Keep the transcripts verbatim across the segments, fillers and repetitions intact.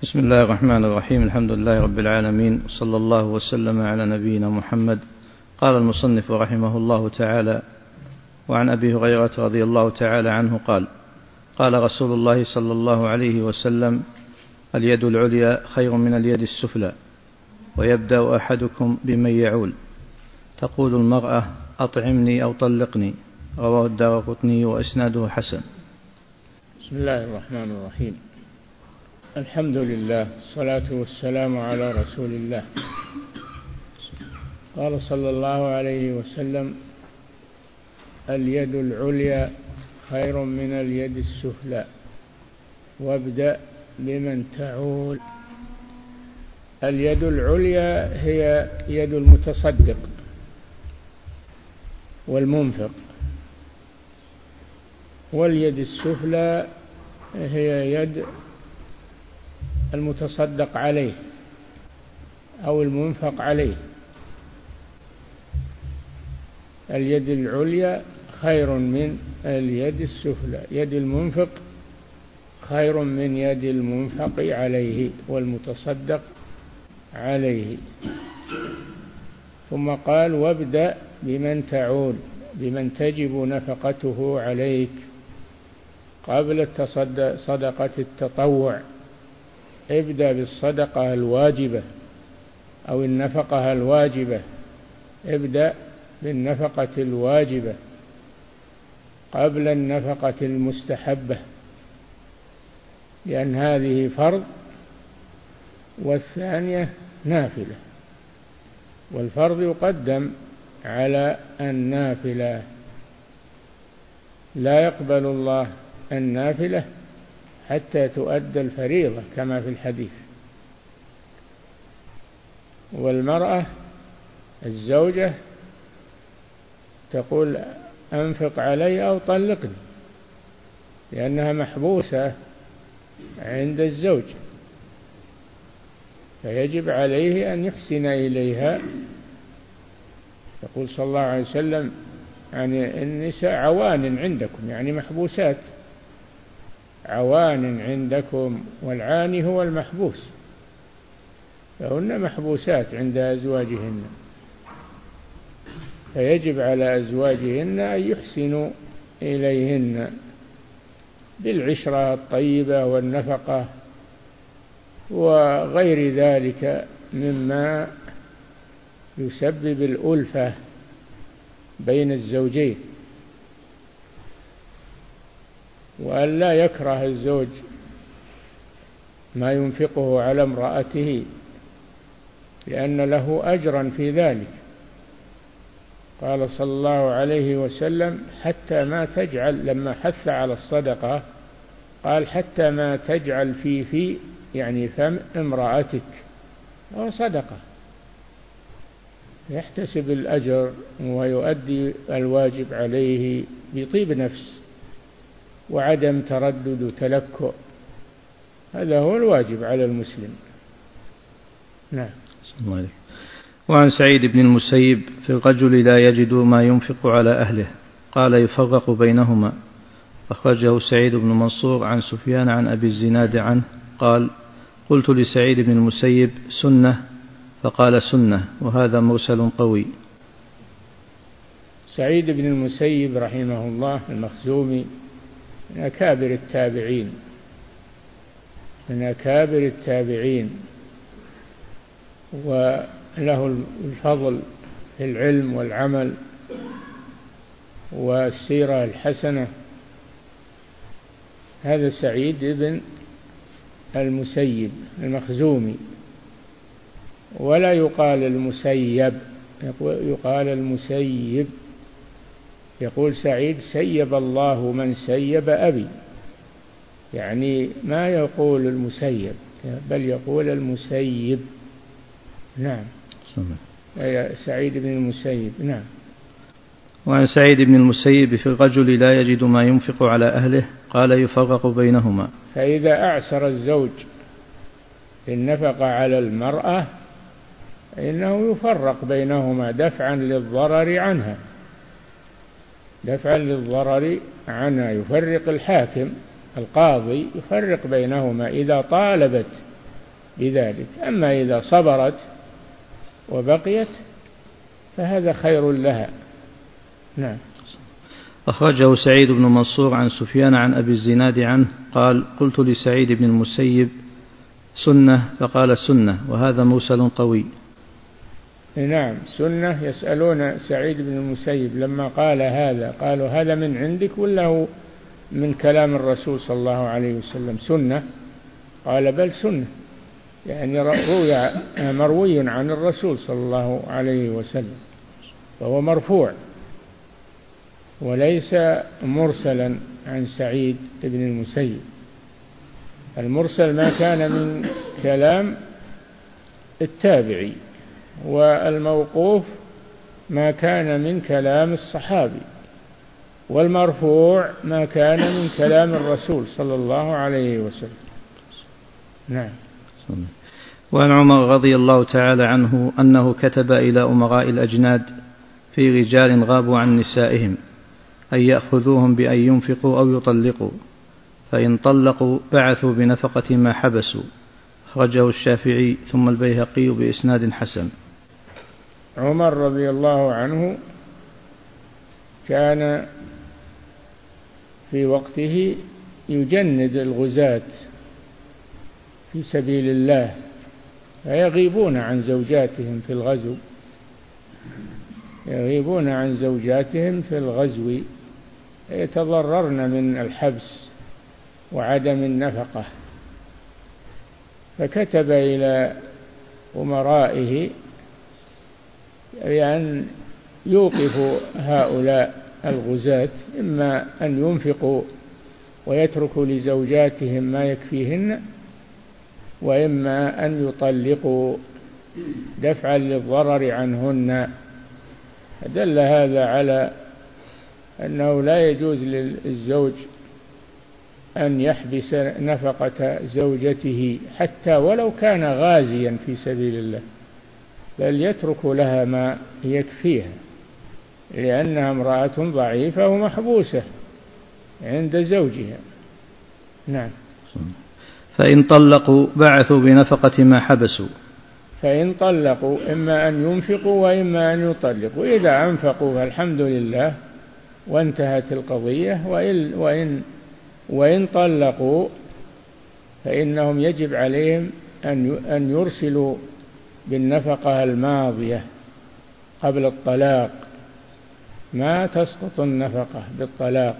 بسم الله الرحمن الرحيم. الحمد لله رب العالمين، صلى الله وسلم على نبينا محمد. قال المصنف رحمه الله تعالى: وعن أبي هريرة رضي الله تعالى عنه قال: قال رسول الله صلى الله عليه وسلم: اليد العليا خير من اليد السفلى، ويبدأ أحدكم بمن يعول. تقول المرأة: أطعمني أو طلقني. رواه الدارقطني وإسناده حسن. بسم الله الرحمن الرحيم. الحمد لله، الصلاة والسلام على رسول الله. قال صلى الله عليه وسلم: اليد العليا خير من اليد السفلى، وابدأ بمن تعول. اليد العليا هي يد المتصدق والمنفق، واليد السفلى هي يد المتصدق عليه أو المنفق عليه. اليد العليا خير من اليد السفلى، يد المنفق خير من يد المنفق عليه والمتصدق عليه. ثم قال: وابدأ بمن تعول، بمن تجب نفقته عليك قبل صدقة التطوع. ابدأ بالصدقة الواجبة أو النفقة الواجبة، ابدأ بالنفقة الواجبة قبل النفقة المستحبة، لأن هذه فرض والثانية نافلة، والفرض يقدم على النافلة. لا يقبل الله النافلة حتى تؤدى الفريضة كما في الحديث. والمرأة الزوجة تقول: أنفق علي أو طلقني، لأنها محبوسة عند الزوج، فيجب عليه أن يحسن إليها. يقول صلى الله عليه وسلم عن النساء: عوان عندكم، يعني محبوسات، عوان عندكم، والعاني هو المحبوس، فهن محبوسات عند أزواجهن، فيجب على أزواجهن أن يحسنوا إليهن بالعشرة الطيبة والنفقة وغير ذلك مما يسبب الألفة بين الزوجين، وأن لا يكره الزوج ما ينفقه على امرأته، لأن له أجرا في ذلك. قال صلى الله عليه وسلم: حتى ما تجعل، لما حث على الصدقة قال: حتى ما تجعل في في يعني فم امرأتك، هو صدقة، يحتسب الأجر ويؤدي الواجب عليه بطيب نفس وعدم تردد وتلكؤ. هذا هو الواجب على المسلم. نعم. وعن سعيد بن المسيب: في الرجل لا يجد ما ينفق على أهله، قال: يفرق بينهما. أخرجه سعيد بن منصور عن سفيان عن أبي الزناد عنه قال: قلت لسعيد بن المسيب: سنة؟ فقال: سنة. وهذا مرسل قوي. سعيد بن المسيب رحمه الله المخزومي من أكابر التابعين، من أكابر التابعين، وله الفضل في العلم والعمل والسيرة الحسنة. هذا سعيد بن المسيب المخزومي، ولا يقال المسيب، يقال المسيب. يقول سعيد: سيب الله من سيب أبي، يعني ما يقول المسيب بل يقول المسيب. نعم. سعيد بن المسيب. نعم. وعن سعيد بن المسيب: في الرجل لا يجد ما ينفق على أهله، قال: يفرق بينهما. فإذا أعسر الزوج النفقة على المرأة إنه يفرق بينهما دفعا للضرر عنها، دفعا للضرر عنها. يفرق الحاكم القاضي، يفرق بينهما إذا طالبت بذلك. أما إذا صبرت وبقيت فهذا خير لها. نعم. أخرجه سعيد بن منصور عن سفيان عن أبي الزناد عنه قال قلت لسعيد بن المسيب سنة فقال سنة وهذا مرسل قوي. نعم سنة. يسألون سعيد بن المسيب لما قال هذا قالوا هذا من عندك ولا هو من كلام الرسول صلى الله عليه وسلم؟ سنة. قال بل سنة، يعني روي مروي عن الرسول صلى الله عليه وسلم، فهو مرفوع وليس مرسلا عن سعيد بن المسيب. المرسل ما كان من كلام التابعي، والموقوف ما كان من كلام الصحابي، والمرفوع ما كان من كلام الرسول صلى الله عليه وسلم. نعم. وعن عمر رضي الله تعالى عنه أنه كتب إلى أمراء الأجناد في رجال غابوا عن نسائهم أن يأخذوهم بأن ينفقوا أو يطلقوا، فإن طلقوا بعثوا بنفقة ما حبسوا. أخرجه الشافعي ثم البيهقي بإسناد حسن. عمر رضي الله عنه كان في وقته يجند الغزاة في سبيل الله فيغيبون عن زوجاتهم في الغزو يغيبون عن زوجاتهم في الغزو يتضررن من الحبس وعدم النفقة، فكتب إلى أمرائه بأن يوقفوا هؤلاء الغزاة، إما أن ينفقوا ويتركوا لزوجاتهم ما يكفيهن، وإما أن يطلقوا دفعا للضرر عنهن. دل هذا على أنه لا يجوز للزوج أن يحبس نفقة زوجته حتى ولو كان غازيا في سبيل الله، بل يترك لها ما يكفيها، لأنها امرأة ضعيفة ومحبوسة عند زوجها. نعم. فإن طلقوا بعثوا بنفقة ما حبسوا. فإن طلقوا إما أن ينفقوا وإما أن يطلقوا. إذا أنفقوا فالحمد لله وانتهت القضية، وإن, وإن, وإن طلقوا فإنهم يجب عليهم أن يرسلوا بالنفقة الماضية قبل الطلاق، ما تسقط النفقة بالطلاق،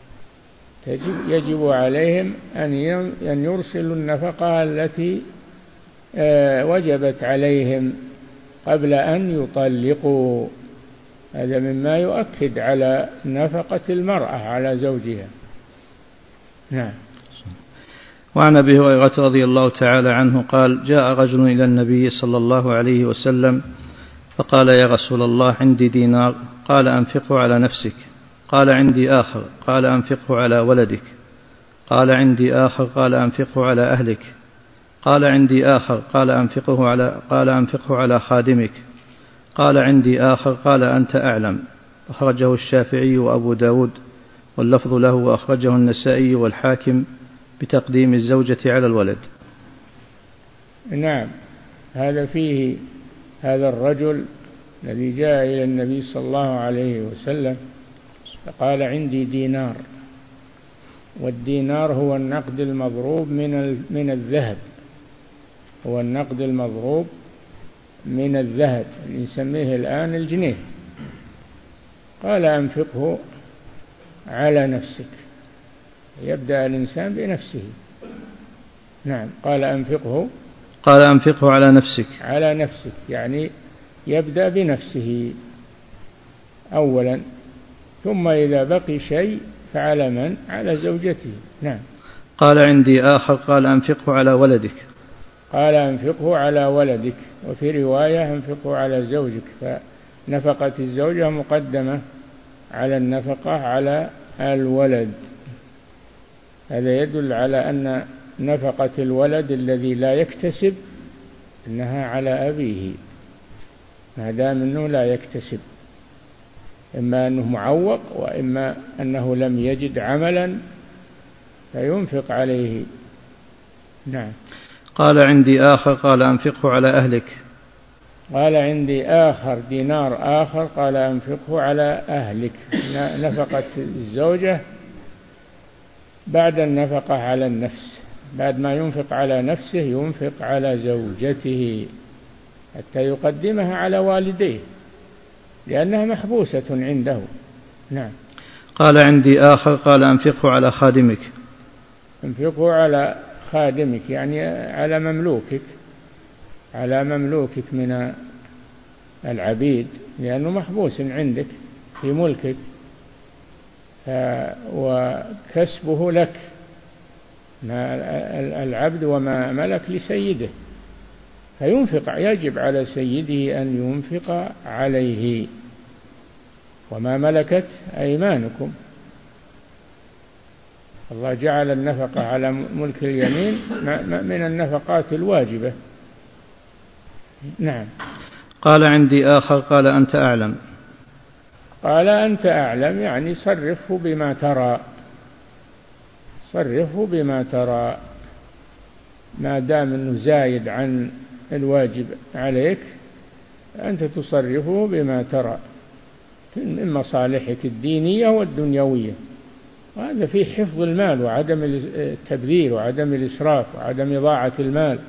يجب عليهم أن يرسلوا النفقة التي وجبت عليهم قبل أن يطلقوا. هذا مما يؤكد على نفقة المرأة على زوجها. نعم. وعن أبي هريرة رضي الله تعالى عنه قال جاء رجل إلى النبي صلى الله عليه وسلم فقال يا رسول الله عندي دينار، قال أنفقه على نفسك. قال عندي آخر، قال أنفقه على ولدك. قال عندي آخر، قال أنفقه على أهلك. قال عندي آخر، قال أنفقه على قال أنفقه على خادمك. قال عندي آخر، قال أنت أعلم. أخرجه الشافعي وأبو داود واللفظ له، وأخرجه النسائي والحاكم بتقديم الزوجة على الولد. نعم. هذا فيه هذا الرجل الذي جاء إلى النبي صلى الله عليه وسلم فقال عندي دينار، والدينار هو النقد المضروب من من الذهب، هو النقد المضروب من الذهب اللي نسميه الآن الجنيه. قال أنفقه على نفسك. يبدأ الإنسان بنفسه. نعم. قال أنفقه قال أنفقه على نفسك على نفسك يعني يبدأ بنفسه أولا، ثم إذا بقي شيء فعلى من؟ على زوجته. نعم. قال عندي آخر، قال أنفقه على ولدك. قال أنفقه على ولدك، وفي رواية أنفقه على زوجك، فنفقة الزوجة مقدمة على النفقة على الولد. هذا يدل على أن نفقة الولد الذي لا يكتسب إنها على أبيه، ما دام أنه لا يكتسب، إما أنه معوق وإما أنه لم يجد عملا فينفق عليه. نعم. قال عندي آخر قال أنفقه على أهلك. قال عندي آخر دينار آخر قال أنفقه على أهلك. نفقة الزوجة بعد النفقة على النفس، بعد ما ينفق على نفسه ينفق على زوجته حتى يقدمها على والديه لأنها محبوسة عنده. نعم. قال عندي آخر قال أنفقه على خادمك. أنفقه على خادمك يعني على مملوكك، على مملوكك من العبيد لأنه محبوس عندك في ملكك وكسبه لك، العبد وما ملك لسيده، فينفق، يجب على سيده أن ينفق عليه وما ملكت أيمانكم. الله جعل النفقة على ملك اليمين من النفقات الواجبة. نعم. قال عندي آخر قال أنت أعلم. قال أنت أعلم يعني صرفه بما ترى، صرفه بما ترى، ما دام أنه زايد عن الواجب عليك أنت تصرفه بما ترى من مصالحك الدينية والدنيوية، وهذا فيه حفظ المال وعدم التبذير وعدم الإسراف وعدم إضاعة المال.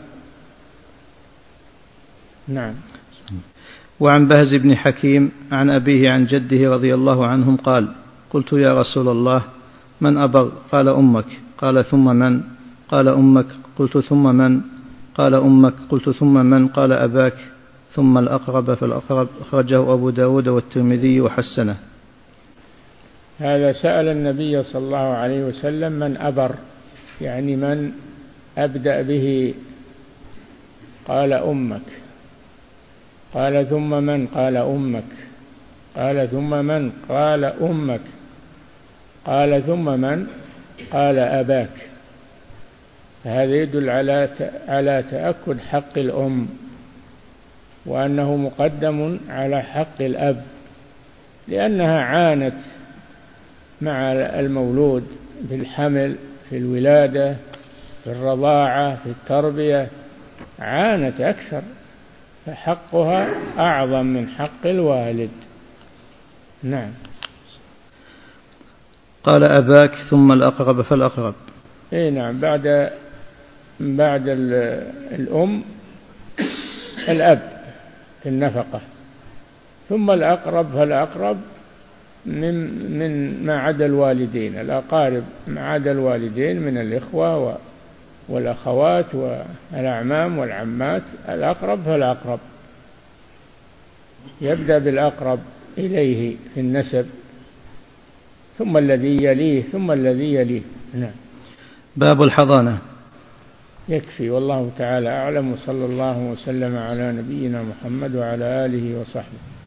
نعم. وعن بهز بن حكيم عن أبيه عن جده رضي الله عنهم قال قلت يا رسول الله من أبر؟ قال أمك. قال ثم من؟ قال أمك. قلت ثم من؟ قال أمك. قلت ثم من؟ قال أباك. ثم الأقرب فالأقرب. أخرجه أبو داود والترمذي وحسنه. هذا سأل النبي صلى الله عليه وسلم من أبر، يعني من أبدأ به؟ قال أمك. قال ثم من؟ قال أمك. قال ثم من؟ قال أمك. قال ثم من؟ قال أباك. هذا يدل على على تأكد حق الأم وأنه مقدم على حق الأب، لأنها عانت مع المولود في الحمل، في الولادة، في الرضاعة، في التربية، عانت أكثر، فحقها أعظم من حق الوالد. نعم. قال أباك ثم الأقرب فالأقرب. إيه نعم، بعد بعد الأم الأب في النفقة، ثم الأقرب فالأقرب من من ما عدا الوالدين، الأقارب ما عدا الوالدين من الإخوة والأخوات والأعمام والعمات، الأقرب فالأقرب، يبدأ بالأقرب إليه في النسب ثم الذي يليه ثم الذي يليه. نعم. باب الحضانة. يكفي، والله تعالى أعلم، وصلى الله وسلم على نبينا محمد وعلى آله وصحبه.